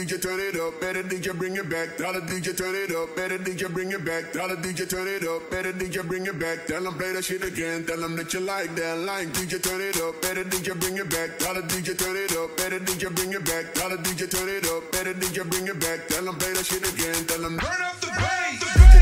DJ turn it up, better DJ bring it back. Tell the DJ turn it up, better DJ bring it back. Tell the DJ turn it up, better DJ bring it back. Tell them play that shit again, tell them that you like that line. DJ turn it up, better DJ bring it back. Tell the DJ turn it up, better DJ bring it back. Tell the DJ turn it up, better DJ bring it back. Tell them play that shit again, tell them turn up the bass.